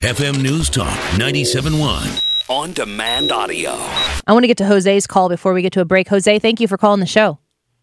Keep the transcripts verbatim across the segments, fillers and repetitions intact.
F M News Talk ninety-seven point one. On demand audio. I want to get to Jose's call before we get to a break. Jose, thank you for calling the show.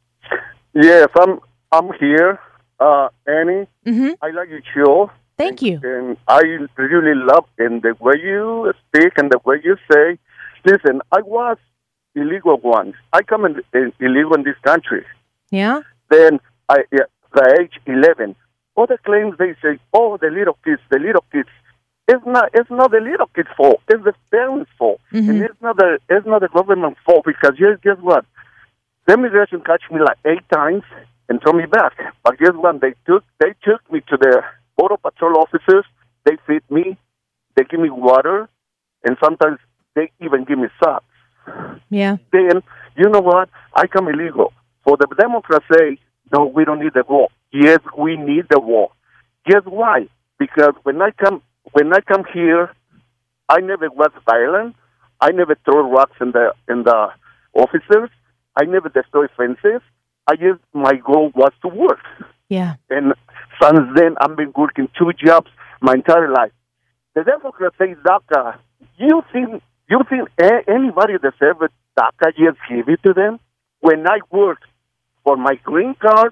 Yes, I'm I'm here, uh, Annie. Mm-hmm. I like your show. Thank you. And I really love in the way you speak and the way you say. Listen, I was illegal once. I come in, in illegal in this country. Yeah? Then I, yeah, the age eleven. Other claims they say, oh, the little kids, the little kids. It's not. It's not the little kids' fault. It's the parents' fault, Mm-hmm. and it's not the. It's not the government's fault because guess, guess what? The immigration catch me like eight times and throw me back. But guess what? They took. They took me to the border patrol officers. They feed me. They give me water, and sometimes they even give me socks. Yeah. Then you know what? I come illegal. For the Democrats say, no, we don't need the war. Yes, we need the war. Guess why? Because when I come. When I come here, I never was violent. I never throw rocks in the in the officers. I never destroy fences. I just my goal was to work. Yeah. And since then, I've been working two jobs my entire life. The Democrats say DACA. You think you think a- anybody deserves DACA? Just give it to them. When I worked for my green card,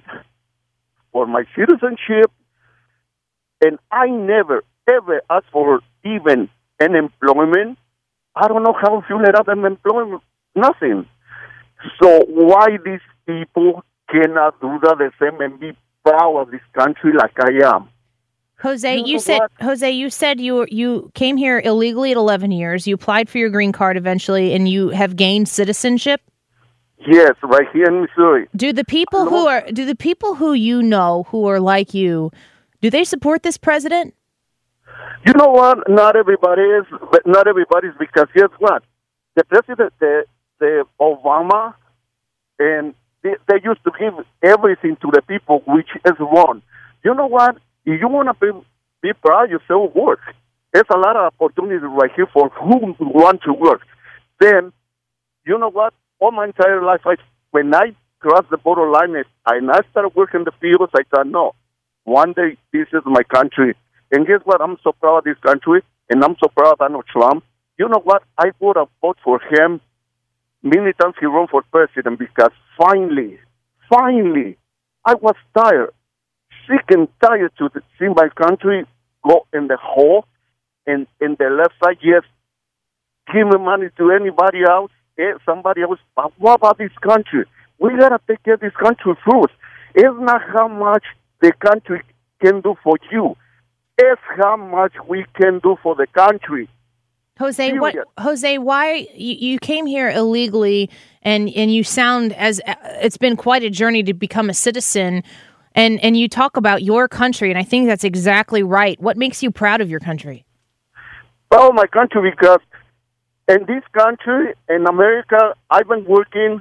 for my citizenship, and I never. ever asked for even unemployment. I don't know how you let out unemployment. Nothing. So why these people cannot do that the same and be proud of this country like I am? Jose, You you know said what? Jose, you said you you came here illegally at eleven years. You applied for your green card eventually, and you have gained citizenship. Yes, right here in Missouri. Do the people who are do the people who you know who are like you, do they support this president? You know what? Not everybody is, but not everybody is because guess what? The president, the, the Obama, and they, they used to give everything to the people, which is wrong. You know what? If you want to be, be proud, you still work. There's a lot of opportunities right here for who want to work. Then, you know what? All my entire life, I, when I crossed the borderline and I started working in the fields, I thought, no, one day this is my country. And guess what? I'm so proud of this country, and I'm so proud of Donald Trump. You know what? I would have voted for him many times he ran for president because finally, finally, I was tired, sick and tired to see my country go in the hole, and in the left side, yes, give me money to anybody else, eh, somebody else. But what about this country? We got to take care of this country first. It's not how much the country can do for you. It's how much we can do for the country. Jose, what Jose, why you, you came here illegally and, and you sound as it's been quite a journey to become a citizen, and, and you talk about your country, and I think that's exactly right. What makes you proud of your country? Well, my country, because in this country, in America, I've been working,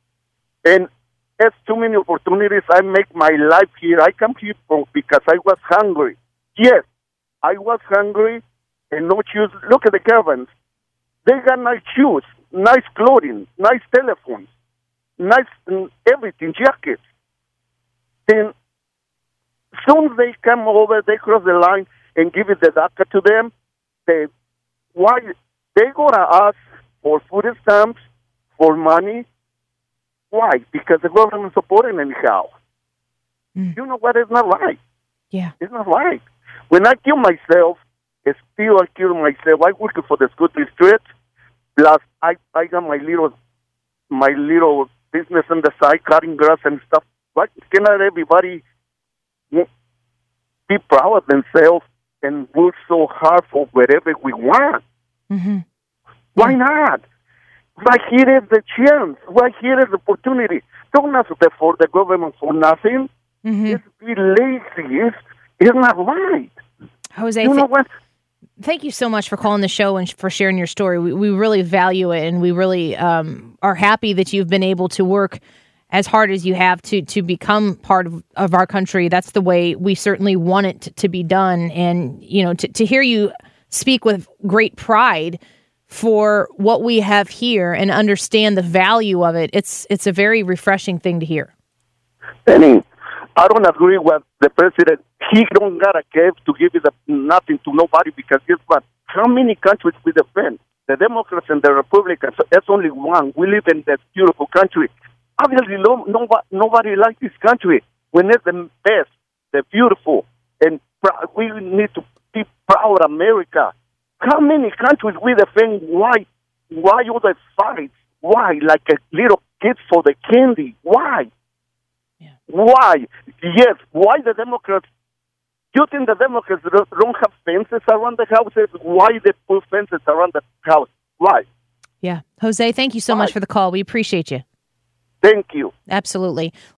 and there's too many opportunities. I make my life here. I come here because I was hungry. Yes, I was hungry and no shoes. Look at the caravans. They got nice shoes, nice clothing, nice telephones, nice mm, everything, jackets. Then soon they come over, they cross the line and give it the DACA to them. They, why? They go to ask for food stamps, for money. Why? Because the government is supporting anyhow. Mm. You know what? It's not right. Yeah. It's not right. When I kill myself, it's still I kill myself. I work for the school district. Plus, I, I got my little my little business on the side, cutting grass and stuff. Why cannot everybody be proud of themselves and work so hard for whatever we want? Mm-hmm. Why yeah. not? Right here is the chance. Right here is the opportunity. Don't ask for the government for nothing. Mm-hmm. It's be lazy. It's, it's not right. Jose, you know th- what? Thank you so much for calling the show and for sharing your story. We, we really value it, and we really um, are happy that you've been able to work as hard as you have to to become part of, of our country. That's the way we certainly want it to, to be done. And, you know, to, to hear you speak with great pride for what we have here and understand the value of it, it's it's a very refreshing thing to hear. Penny, I don't agree with the president. He don't got a give to give it a, nothing to nobody because guess what? How many countries we defend? The Democrats and the Republicans. That's only one. We live in this beautiful country. Obviously, no, nobody, nobody likes this country. When it's the best, the beautiful, and pr- we need to be proud of America. How many countries we defend? Why? Why all the fights? Why? Like a little kids for the candy? Why? Yeah. Why? Yes. Why the Democrats? You think the Democrats don't have fences around the houses? Why they put fences around the house? Why? Yeah. Jose, thank you so Why? much for the call. We appreciate you. Thank you. Absolutely.